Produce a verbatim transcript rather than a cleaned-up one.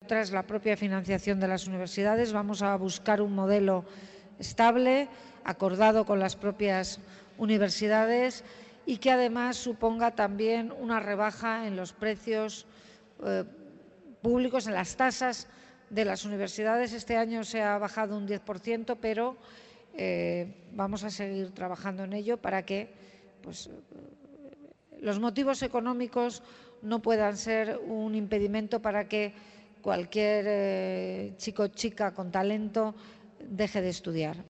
otra es la propia financiación de las universidades. Vamos a buscar un modelo estable, acordado con las propias universidades y que además suponga también una rebaja en los precios eh, públicos, en las tasas de las universidades. Este año se ha bajado un diez por ciento, pero eh, vamos a seguir trabajando en ello para que pues, los motivos económicos no puedan ser un impedimento para que cualquier eh, chico o chica con talento deje de estudiar.